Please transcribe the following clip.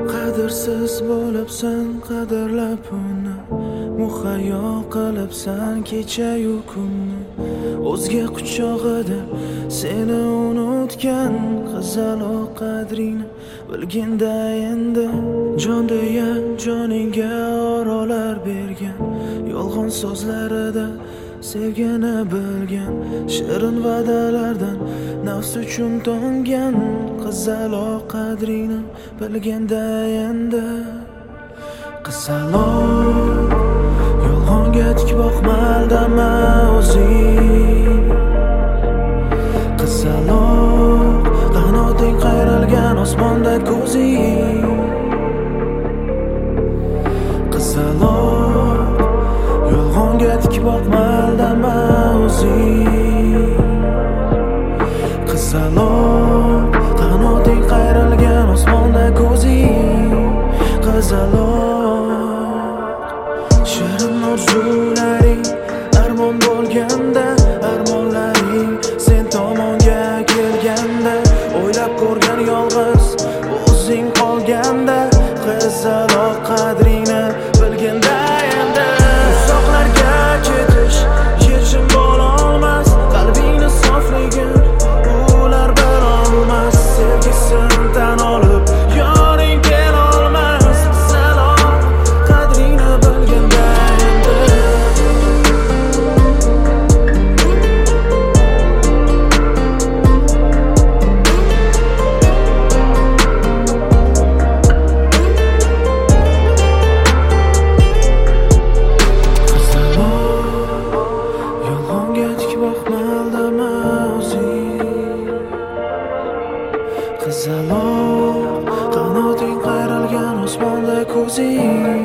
Qadrsiz bo'libsan, qadrlab uni muhayyo qilibsan kecha-yu kunni. O'zga quchog'ida seni unutgan qizaloq qadrini bilginda endi jon deya joningga orolar bergan, yolg'on so'zlarida sevgini bilgan, shirin va'dalardan nafs uchun to'ngan qizaloq qadrini bilganda endi. Qizaloq yolg'onga tik boqma, aldama o'zing. Qizaloq qanoting qayrilgan osmonda ko'zing. Qizaloq yolg'onga tik boqma, aldama o'zing. Qizaloq qanoting qayrilgan osmonda ko'zing. Qizaloq shirin orzularing armon bo'lganda, armonlaring sen tomonga kelganda, o'ylab ko'rgan yolg'iz o'zing qolganda, qizaloq qadrini bilganda endi. Uzoqlarga ketish yechim bo'lolmas, qalbingni sofligin ular bilolmas, sevgisin tan olib yoring kelolmas, qizaloq qadrini bilganda endi. Qizaloq qanoting qayrilgan osmonda ko'zing.